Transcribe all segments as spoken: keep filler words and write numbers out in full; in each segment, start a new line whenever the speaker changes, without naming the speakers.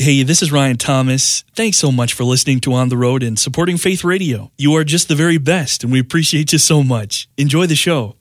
Hey, this is Ryan Thomas. Thanks so much for listening to On the Road and supporting Faith Radio. You are just the very best, and we appreciate you so much. Enjoy the show.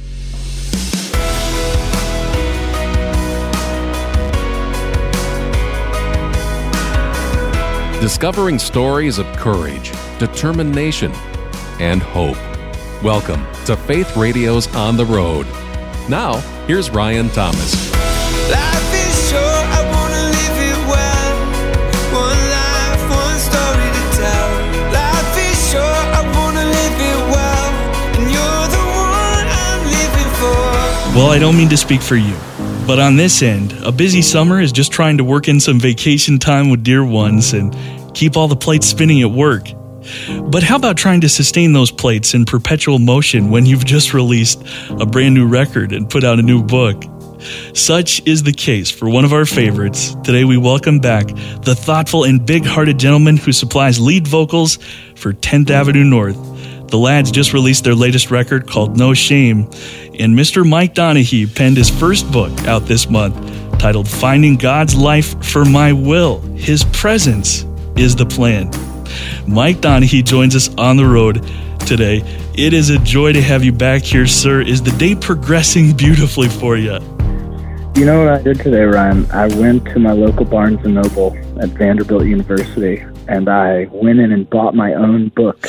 Discovering stories of courage, determination, and hope. Welcome to Faith Radio's On the Road. Now, here's Ryan Thomas.
Life is short, I wanna live it well. One life, one story to tell. Life is short, I wanna live it well. And you're the one I'm living for.
Well, I don't mean to speak for you, but on this end, a busy summer is just trying to work in some vacation time with dear ones and keep all the plates spinning at work. But how about trying to sustain those plates in perpetual motion when you've just released a brand new record and put out a new book? Such is the case for one of our favorites. Today we welcome back the thoughtful and big-hearted gentleman who supplies lead vocals for tenth Avenue North. The lads just released their latest record called No Shame, and Mister Mike Donehey penned his first book out this month titled Finding God's Life for My Will. His presence is the plan. Mike Donehey joins us on the road today. It is a joy to have you back here, sir. Is the day progressing beautifully for you?
You know what I did today, Ryan? I went to my local Barnes and Noble at Vanderbilt University, and I went in and bought my own book.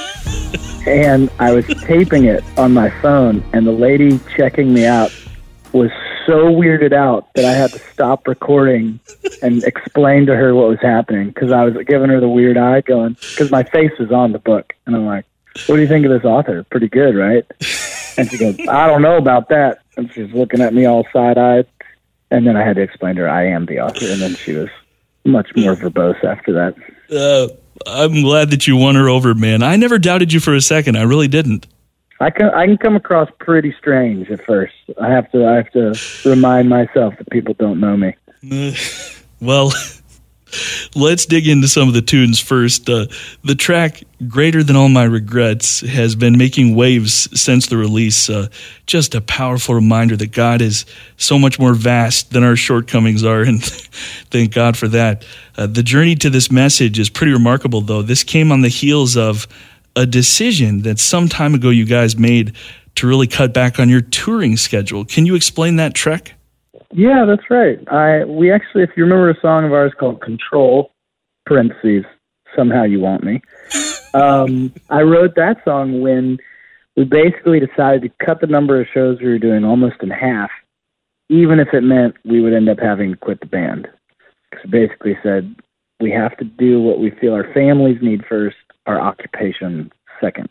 And I was taping it on my phone, and the lady checking me out was so weirded out that I had to stop recording and explain to her what was happening, because I was giving her the weird eye going, because my face was on the book. And I'm like, what do you think of this author? Pretty good, right? And she goes, I don't know about that. And she's looking at me all side-eyed. And then I had to explain to her I am the author. And then she was much more verbose after that.
Uh, I'm glad that you won her over, man. I never doubted you for a second. I really didn't.
I can I can come across pretty strange at first. I have to I have to remind myself that people don't know me.
Uh, well, let's dig into some of the tunes first. Uh, the track "Greater Than All My Regrets" has been making waves since the release. Uh, just a powerful reminder that God is so much more vast than our shortcomings are, and thank God for that. Uh, the journey to this message is pretty remarkable, though. This came on the heels of a decision that some time ago you guys made to really cut back on your touring schedule. Can you explain that trek?
Yeah, that's right. I we actually, if you remember a song of ours called Control, parentheses, Somehow You Want Me, um, I wrote that song when we basically decided to cut the number of shows we were doing almost in half, even if it meant we would end up having to quit the band. Because basically said, we have to do what we feel our families need first, our occupation second.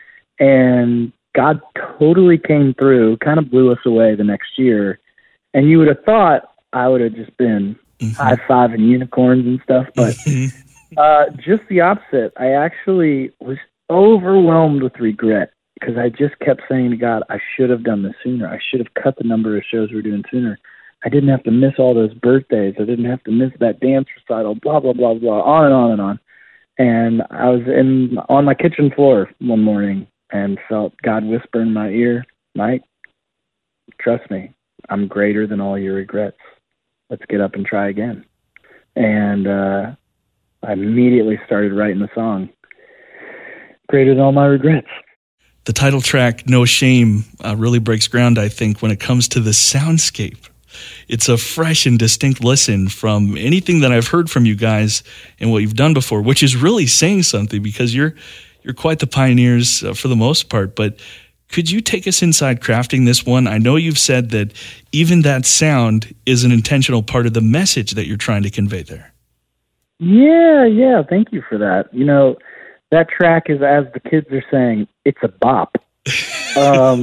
And God totally came through, kind of blew us away the next year. And you would have thought I would have just been mm-hmm. high-fiving unicorns and stuff, but uh, just the opposite. I actually was overwhelmed with regret because I just kept saying to God, I should have done this sooner. I should have cut the number of shows we were doing sooner. I didn't have to miss all those birthdays. I didn't have to miss that dance recital, blah, blah, blah, blah, on and on and on. And I was in on my kitchen floor one morning and felt God whisper in my ear, Mike, trust me, I'm greater than all your regrets. Let's get up and try again. And uh, I immediately started writing the song, Greater Than All My Regrets.
The title track, No Shame, uh, really breaks ground, I think, when it comes to the soundscape. It's a fresh and distinct listen from anything that I've heard from you guys and what you've done before, which is really saying something because you're you're quite the pioneers uh, for the most part. But could you take us inside crafting this one? I know you've said that even that sound is an intentional part of the message that you're trying to convey there.
Yeah, yeah. Thank you for that. You know, that track is, as the kids are saying, it's a bop. Um,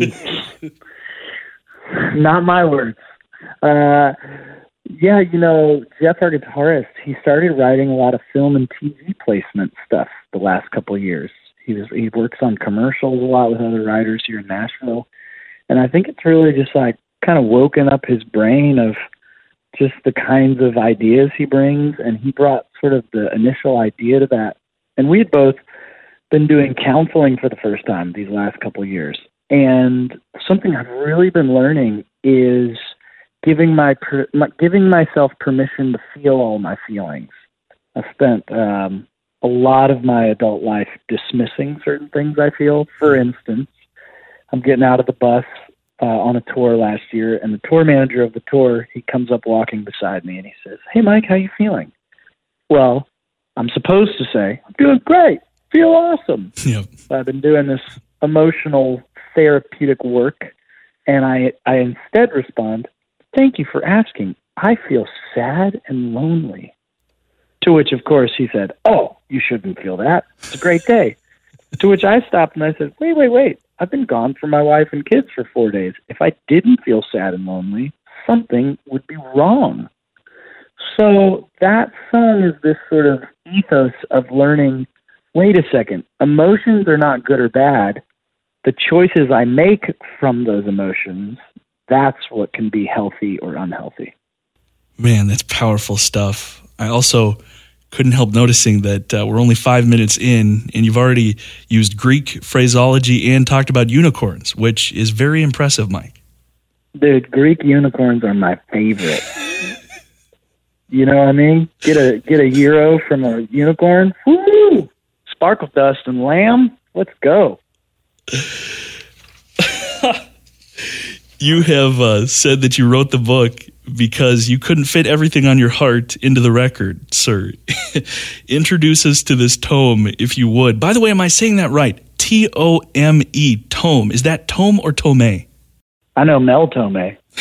not my words. Uh, yeah, you know, Jeff, our guitarist, he started writing a lot of film and T V placement stuff the last couple of years. He was he works on commercials a lot with other writers here in Nashville, and I think it's really just like kind of woken up his brain of just the kinds of ideas he brings, and he brought sort of the initial idea to that. And we had both been doing counseling for the first time these last couple of years, and something I've really been learning is giving my, per, my giving myself permission to feel all my feelings. I spent um, a lot of my adult life dismissing certain things I feel. For instance, I'm getting out of the bus uh, on a tour last year, and the tour manager of the tour, he comes up walking beside me, and he says, "Hey, Mike, how you feeling?" Well, I'm supposed to say, "I'm doing great, feel awesome."
Yep.
I've been doing this emotional therapeutic work, and I, I instead respond, "Thank you for asking. I feel sad and lonely." To which, of course, he said, "Oh, you shouldn't feel that. It's a great day." To which I stopped and I said, wait, wait, wait. I've been gone from my wife and kids for four days. If I didn't feel sad and lonely, something would be wrong. So that song is this sort of ethos of learning, wait a second, emotions are not good or bad. The choices I make from those emotions, that's what can be healthy or unhealthy.
Man, that's powerful stuff. I also couldn't help noticing that uh, we're only five minutes in, and you've already used Greek phraseology and talked about unicorns, which is very impressive, Mike.
Dude, Greek unicorns are my favorite. You know what I mean? Get a get a euro from a unicorn. Woo! Sparkle dust and lamb. Let's go.
You have uh, said that you wrote the book because you couldn't fit everything on your heart into the record, sir. Introduce us to this tome, if you would. By the way, am I saying that right? T O M E, tome. Is that tome or tome?
I know Mel Tome.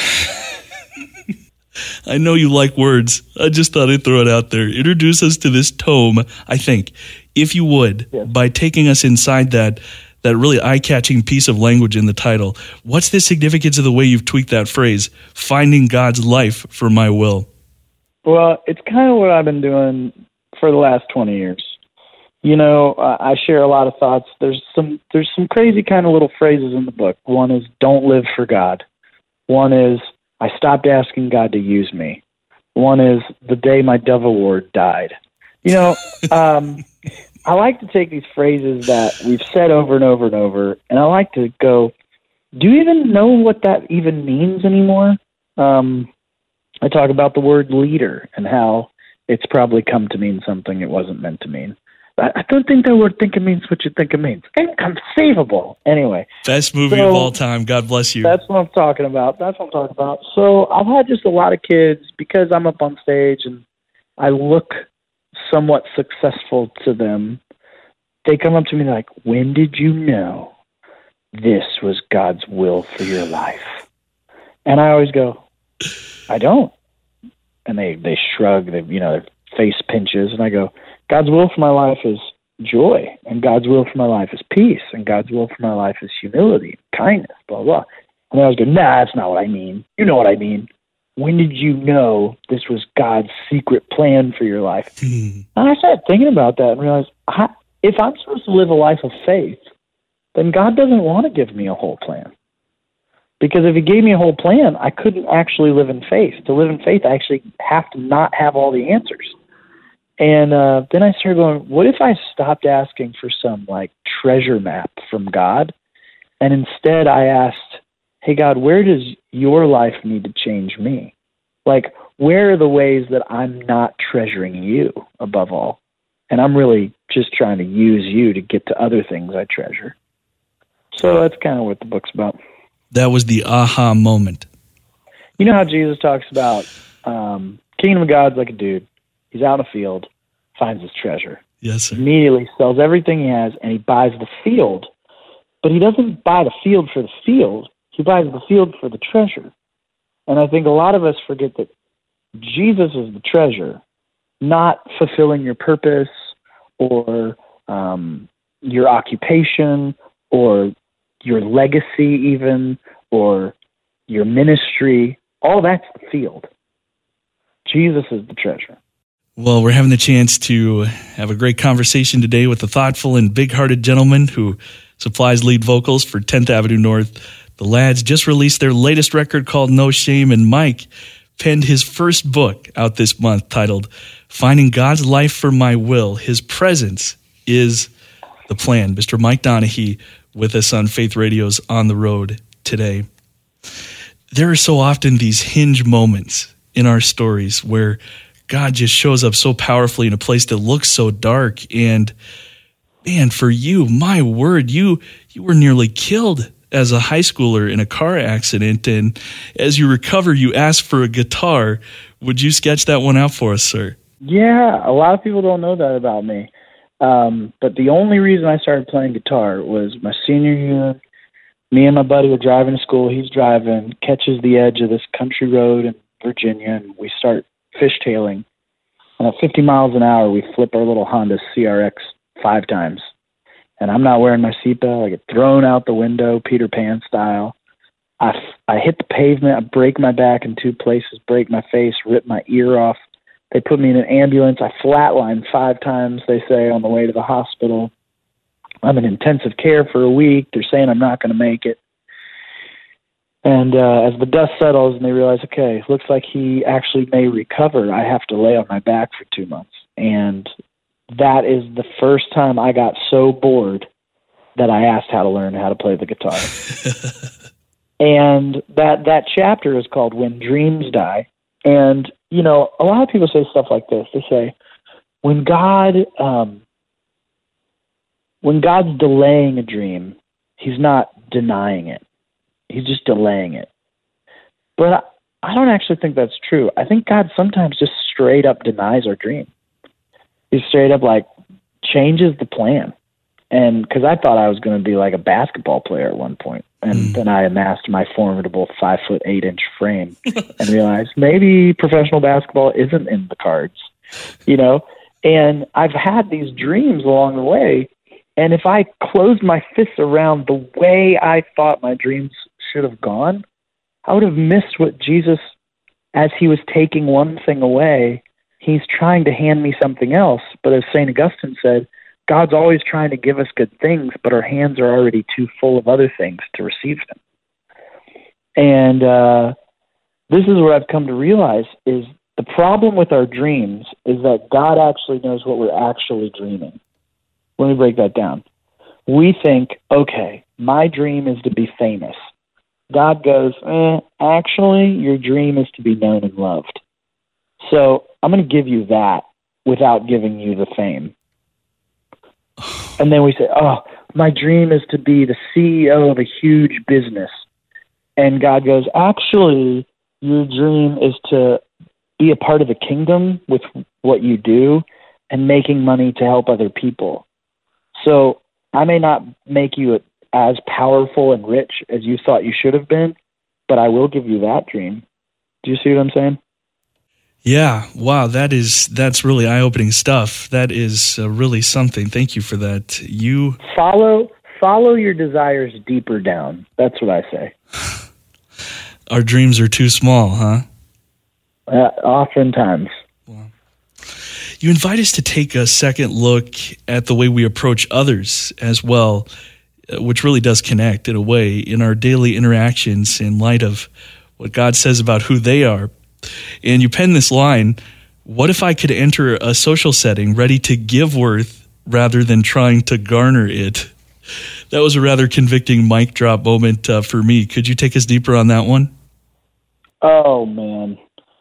I know you like words. I just thought I'd throw it out there. Introduce us to this tome, I think, if you would, yes, by taking us inside that that really eye-catching piece of language in the title. What's the significance of the way you've tweaked that phrase, finding God's life for my will?
Well, it's kind of what I've been doing for the last twenty years. You know, uh, I share a lot of thoughts. There's some there's some crazy kind of little phrases in the book. One is, don't live for God. One is, I stopped asking God to use me. One is, the day my Dove Award died. You know, um, I like to take these phrases that we've said over and over and over, and I like to go, do you even know what that even means anymore? Um, I talk about the word leader and how it's probably come to mean something it wasn't meant to mean. I don't think that word think it means what you think it means. Inconceivable. Anyway.
Best movie so, of all time. God bless you.
That's what I'm talking about. That's what I'm talking about. So I've had just a lot of kids, because I'm up on stage and I look somewhat successful to them. They come up to me and they're like, when did you know this was God's will for your life? And I always go, I don't. And they, they shrug, they, you know, their face pinches, and I go, God's will for my life is joy, and God's will for my life is peace, and God's will for my life is humility, kindness, blah, blah. And I was going, nah, that's not what I mean. You know what I mean. When did you know this was God's secret plan for your life? And I started thinking about that and realized, I, if I'm supposed to live a life of faith, then God doesn't want to give me a whole plan. Because if he gave me a whole plan, I couldn't actually live in faith. To live in faith, I actually have to not have all the answers. And uh, then I started going, what if I stopped asking for some, like, treasure map from God, and instead I asked, hey, God, where does your life need to change me? Like, where are the ways that I'm not treasuring you above all? And I'm really just trying to use you to get to other things I treasure. So that's kind of what the book's about.
That was the aha moment.
You know how Jesus talks about um, kingdom of God's like a dude. He's out in a field, finds his treasure.
Yes, sir.
Immediately sells everything he has, and he buys the field. But he doesn't buy the field for the field. He buys the field for the treasure. And I think a lot of us forget that Jesus is the treasure, not fulfilling your purpose or um, your occupation or your legacy even, or your ministry. All that's the field. Jesus is the treasure.
Well, we're having the chance to have a great conversation today with a thoughtful and big-hearted gentleman who supplies lead vocals for tenth Avenue North. The Lads just released their latest record called No Shame, and Mike penned his first book out this month titled Finding God's Life for My Will. His presence is the plan. Mister Mike Donehey with us on Faith Radio's On the Road today. there are so often these hinge moments in our stories where God just shows up so powerfully in a place that looks so dark. And man, for you, my word, you you were nearly killed as a high schooler in a car accident. And as you recover, you ask for a guitar. Would you sketch that one out for us, sir?
Yeah, a lot of people don't know that about me. Um, but the only reason I started playing guitar was my senior year. Me and my buddy were driving to school. He's driving, catches the edge of this country road in Virginia, and we start fishtailing. And at fifty miles an hour, we flip our little Honda C R X five times. And I'm not wearing my seatbelt. I get thrown out the window, Peter Pan style. I, I hit the pavement. I break my back in two places, break my face, rip my ear off. They put me in an ambulance. I flatlined five times, they say, on the way to the hospital. I'm in intensive care for a week. They're saying I'm not going to make it. And uh, as the dust settles and they realize, okay, looks like he actually may recover, I have to lay on my back for two months. And that is the first time I got so bored that I asked how to learn how to play the guitar. And that, that chapter is called When Dreams Die. And, you know, a lot of people say stuff like this. They say, when God, um, when God's delaying a dream, he's not denying it. He's just delaying it. But I, I don't actually think that's true. I think God sometimes just straight up denies our dream. He straight up, like, changes the plan. And because I thought I was going to be like a basketball player at one point. And mm. then I amassed my formidable five foot eight inch frame and realized maybe professional basketball isn't in the cards, you know? And I've had these dreams along the way. And if I closed my fists around the way I thought my dreams should have gone, I would have missed what Jesus, as he was taking one thing away, he's trying to hand me something else. But as Saint Augustine said, God's always trying to give us good things, but our hands are already too full of other things to receive them. And uh, this is what I've come to realize is the problem with our dreams is that God actually knows what we're actually dreaming. Let me break that down. We think, okay, my dream is to be famous. God goes, eh, actually, your dream is to be known and loved. So I'm going to give you that without giving you the fame. And then we say, oh, my dream is to be the C E O of a huge business. And God goes, actually, your dream is to be a part of the kingdom with what you do and making money to help other people. So I may not make you as powerful and rich as you thought you should have been, but I will give you that dream. Do you see what I'm saying?
Yeah. Wow. That is, that's really eye-opening stuff. That is uh, really something. Thank you for that. You
follow, follow your desires deeper down. That's what I say.
Our dreams are too small, huh?
Uh, oftentimes.
Wow. You invite us to take a second look at the way we approach others as well, which really does connect in a way in our daily interactions in light of what God says about who they are. And you pen this line, what if I could enter a social setting ready to give worth rather than trying to garner it? That was a rather convicting mic drop moment uh, for me. Could you take us deeper on that one?
Oh, man.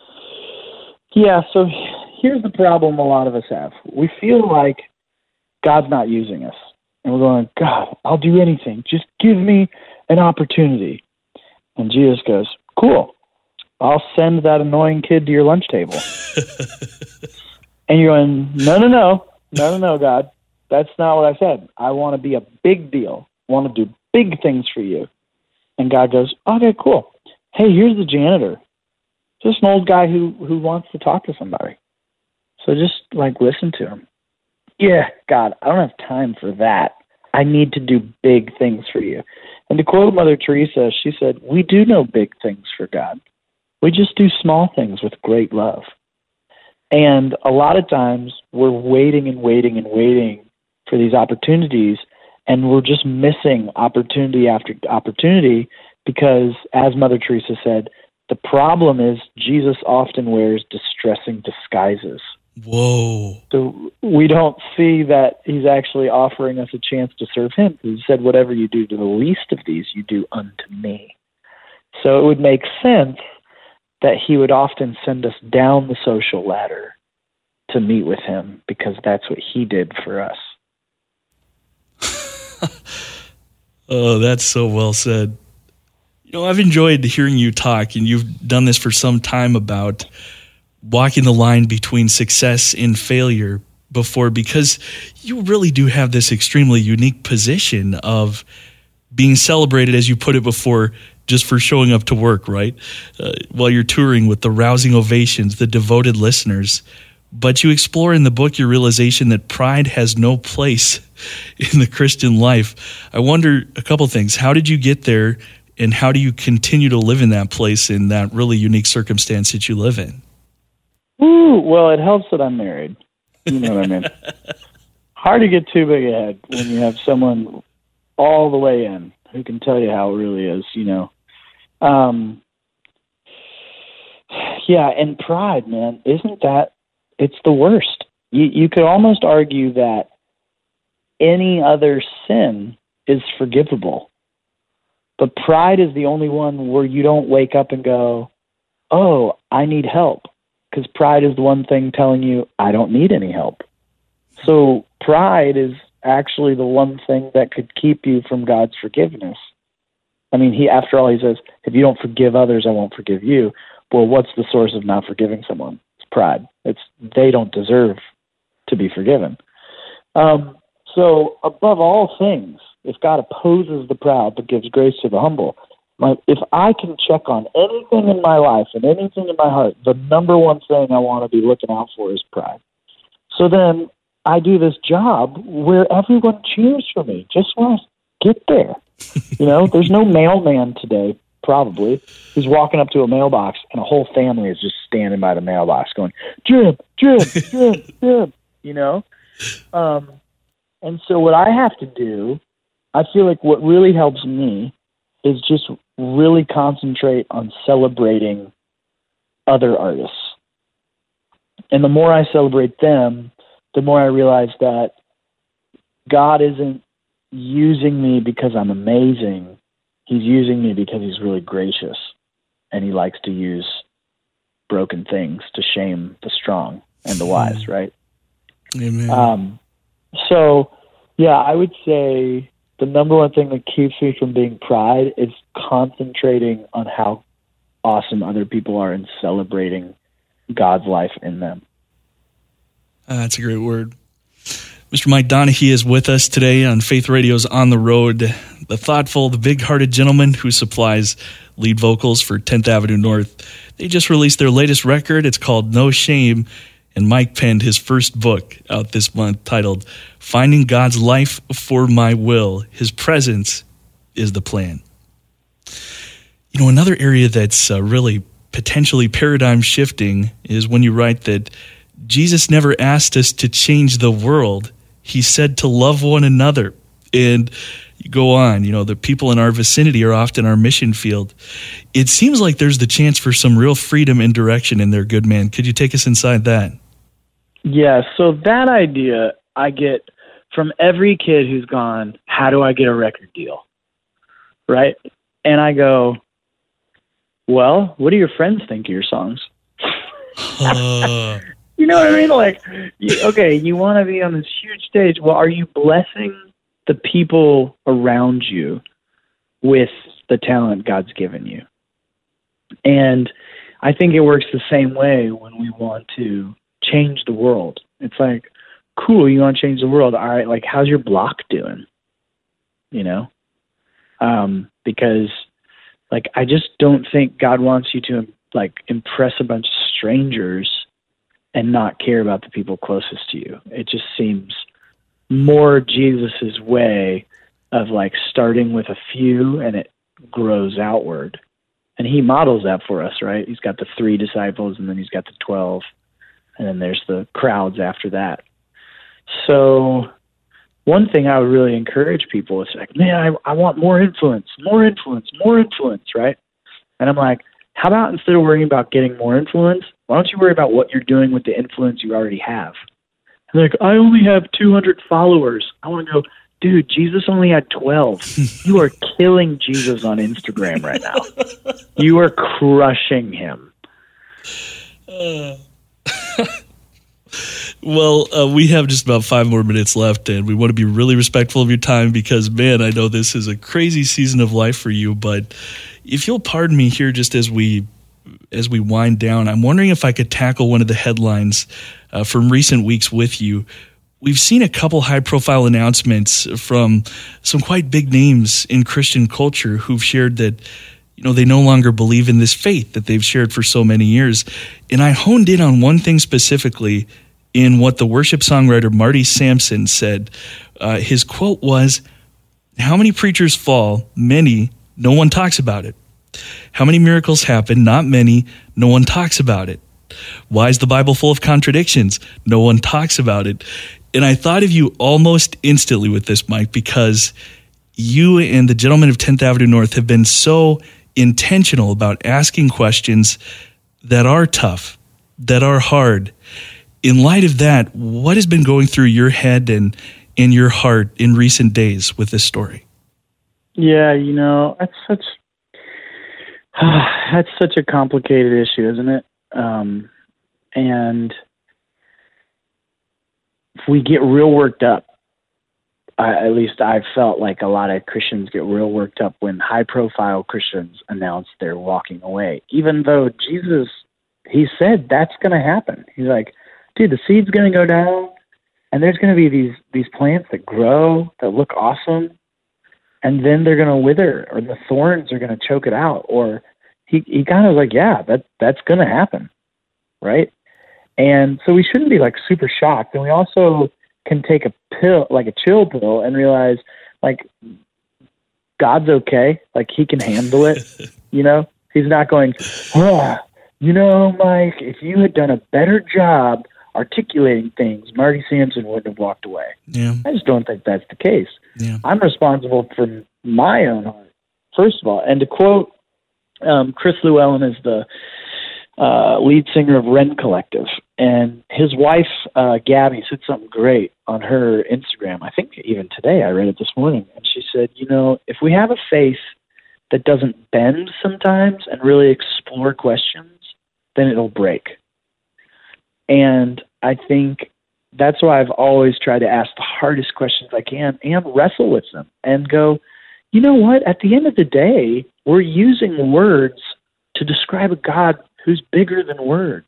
Yeah, so here's the problem a lot of us have. We feel like God's not using us. And we're going, God, I'll do anything. Just give me an opportunity. And Jesus goes, cool. I'll send that annoying kid to your lunch table. And you're going, no, no, no, no, no, no, God. That's not what I said. I want to be a big deal. I want to do big things for you. And God goes, okay, cool. Hey, here's the janitor. Just an old guy who, who wants to talk to somebody. So just, like, listen to him. Yeah, God, I don't have time for that. I need to do big things for you. And to quote Mother Teresa, she said, we do no big things for God. We just do small things with great love. And a lot of times we're waiting and waiting and waiting for these opportunities, and we're just missing opportunity after opportunity because, as Mother Teresa said, the problem is Jesus often wears distressing disguises.
Whoa.
So we don't see that he's actually offering us a chance to serve him. He said, whatever you do to the least of these, you do unto me. So it would make sense that he would often send us down the social ladder to meet with him, because that's what he did for us.
Oh, that's so well said. You know, I've enjoyed hearing you talk, and you've done this for some time, about walking the line between success and failure before, because you really do have this extremely unique position of being celebrated, as you put it before, just for showing up to work, right? Uh, while you're touring with the rousing ovations, the devoted listeners. But you explore in the book your realization that pride has no place in the Christian life. I wonder a couple things. How did you get there, and how do you continue to live in that place in that really unique circumstance that you live in?
Ooh, well, it helps that I'm married. You know what I mean? Hard to get too big ahead when you have someone all the way in who can tell you how it really is, you know. Um, yeah, and pride, man, isn't that, it's the worst. You, you could almost argue that any other sin is forgivable. But pride is the only one where you don't wake up and go, oh, I need help. Because pride is the one thing telling you, I don't need any help. So pride is actually the one thing that could keep you from God's forgiveness. I mean, he, after all, he says, if you don't forgive others, I won't forgive you. Well, what's the source of not forgiving someone? It's pride. It's they don't deserve to be forgiven. Um, so above all things, if God opposes the proud but gives grace to the humble, my, if I can check on anything in my life and anything in my heart, the number one thing I want to be looking out for is pride. So then I do this job where everyone cheers for me just when I get there. You know, there's no mailman today, probably, who's walking up to a mailbox and a whole family is just standing by the mailbox going, Jim, Jim, Jim, Jim, you know? Um, and so what I have to do, I feel like what really helps me is just really concentrate on celebrating other artists. And the more I celebrate them, the more I realize that God isn't using me because I'm amazing. He's using me because he's really gracious, and he likes to use broken things to shame the strong and the wise, right?
Amen.
Um, so, yeah, I would say the number one thing that keeps me from being pride is concentrating on how awesome other people are and celebrating God's life in them.
Uh, that's a great word. Mister Mike Donehey is with us today on Faith Radio's On the Road, the thoughtful, the big-hearted gentleman who supplies lead vocals for tenth Avenue North. They just released their latest record. It's called No Shame, and Mike penned his first book out this month titled Finding God's Life for My Will. His presence is the plan. You know, another area that's uh, really potentially paradigm shifting is when you write that Jesus never asked us to change the world. He said to love one another. And you go on, you know, the people in our vicinity are often our mission field. It seems like there's the chance for some real freedom and direction in there, good man. Could you take us inside that?
Yeah, so that idea I get from every kid who's gone, how do I get a record deal? Right? And I go, well, what do your friends think of your songs?
Uh.
You know what I mean? Like, you, okay, you want to be on this huge stage. Well, are you blessing the people around you with the talent God's given you? And I think it works the same way when we want to change the world. It's like, cool, you want to change the world. All right, like, how's your block doing? You know? Um, because, like, I just don't think God wants you to, like, impress a bunch of strangers and not care about the people closest to you. It just seems more Jesus's way of like starting with a few and it grows outward. And he models that for us, right? He's got the three disciples and then he's got the twelve and then there's the crowds after that. So one thing I would really encourage people is like, man, I, I want more influence, more influence, more influence, right? And I'm like, how about instead of worrying about getting more influence, why don't you worry about what you're doing with the influence you already have? And they're like, I only have two hundred followers. I want to go, dude, Jesus only had twelve. You are killing Jesus on Instagram right now. You are crushing him.
Uh, well, uh, we have just about five more minutes left, and we want to be really respectful of your time because, man, I know this is a crazy season of life for you. But if you'll pardon me here, just as we as we wind down, I'm wondering if I could tackle one of the headlines uh, from recent weeks with you. We've seen a couple high-profile announcements from some quite big names in Christian culture who've shared that, you know, they no longer believe in this faith that they've shared for so many years. And I honed in on one thing specifically in what the worship songwriter Marty Sampson said. Uh, his quote was, "How many preachers fall? Many. No one talks about it. How many miracles happen? Not many. No one talks about it. Why is the Bible full of contradictions? No one talks about it." And I thought of you almost instantly with this, Mike, because you and the gentlemen of tenth Avenue North have been so intentional about asking questions that are tough, that are hard. In light of that, what has been going through your head and in your heart in recent days with this story?
Yeah, you know, that's such uh, that's such a complicated issue, isn't it? Um, and if we get real worked up, I, at least I've felt like a lot of Christians get real worked up when high-profile Christians announce they're walking away, even though Jesus, he said that's going to happen. He's like, dude, the seed's going to go down, and there's going to be these these plants that grow, that look awesome, and then they're going to wither, or the thorns are going to choke it out. Or he, he kind of was like, yeah, that that's going to happen, right? And so we shouldn't be like super shocked. And we also can take a pill, like a chill pill, and realize like God's okay. Like he can handle it. You know, he's not going, oh, you know, Mike, if you had done a better job articulating things, Marty Sampson wouldn't have walked away.
Yeah.
I just don't think that's the case.
Yeah.
I'm responsible for my own heart, first of all. And to quote um, Chris Llewellyn is the uh, lead singer of Wren Collective, and his wife, uh, Gabby, said something great on her Instagram. I think even today, I read it this morning, and she said, you know, if we have a faith that doesn't bend sometimes and really explore questions, then it'll break. And I think that's why I've always tried to ask the hardest questions I can and wrestle with them and go, you know what? At the end of the day, we're using words to describe a God who's bigger than words.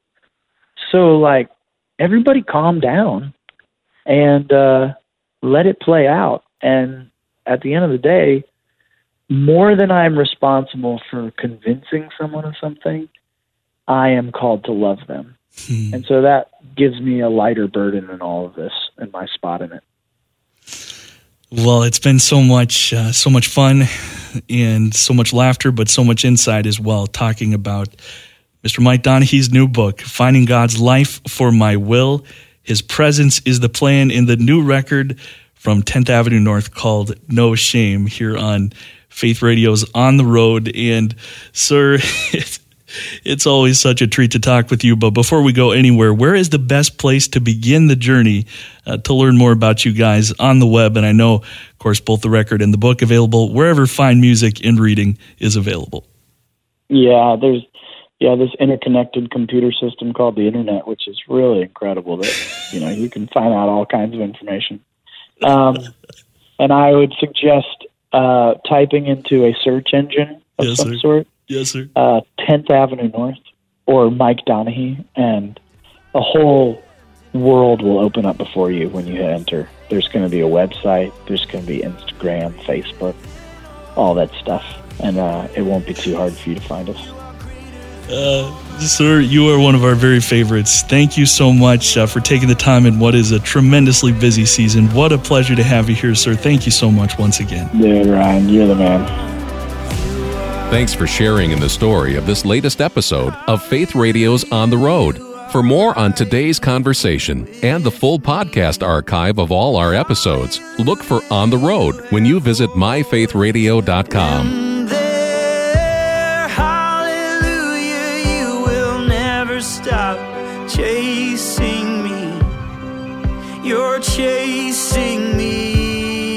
So, like, everybody calm down and uh, let it play out. And at the end of the day, more than I'm responsible for convincing someone of something, I am called to love them. Hmm. And so that gives me a lighter burden in all of this and my spot in it.
Well, it's been so much, uh, so much fun and so much laughter, but so much insight as well, talking about Mister Mike Donaghy's new book, Finding God's Life for My Will. His Presence is the Plan, in the new record from tenth Avenue North called No Shame, here on Faith Radio's On the Road. And, sir, it's, it's always such a treat to talk with you. But before we go anywhere, where is the best place to begin the journey uh, to learn more about you guys on the web? And I know, of course, both the record and the book available wherever fine music and reading is available.
Yeah, there's yeah this interconnected computer system called the internet, which is really incredible. That you know you can find out all kinds of information. Um, and I would suggest uh, typing into a search engine of
yes,
some
sir.
sort.
Yes, sir.
Uh, tenth Avenue North or Mike Donaghy, and a whole world will open up before you when you enter. There's going to be a website. There's going to be Instagram, Facebook, all that stuff. And uh, it won't be too hard for you to find us.
Uh, sir, you are one of our very favorites. Thank you so much uh, for taking the time in what is a tremendously busy season. What a pleasure to have you here, sir. Thank you so much once again.
Yeah, Ryan, you're the man.
Thanks for sharing in the story of this latest episode of Faith Radio's On the Road. For more on today's conversation and the full podcast archive of all our episodes, look for On the Road when you visit my faith radio dot com.
Stop chasing me. You're chasing me.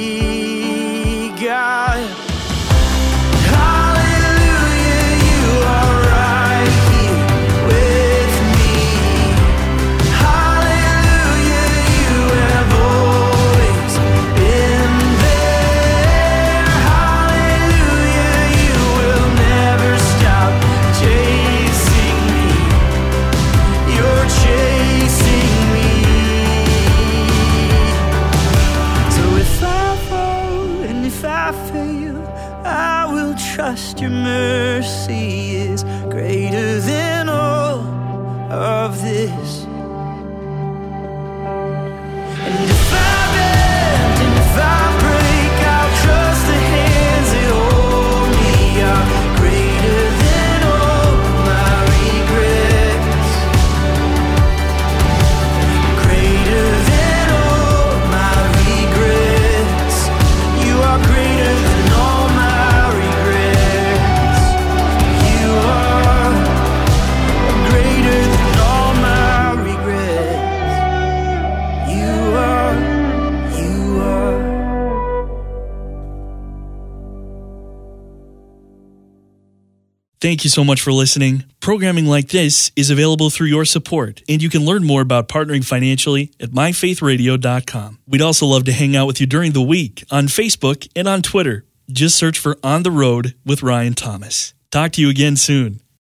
Thank you so much for listening. Programming like this is available through your support, and you can learn more about partnering financially at my faith radio dot com. We'd also love to hang out with you during the week on Facebook and on Twitter. Just search for On the Road with Ryan Thomas. Talk to you again soon.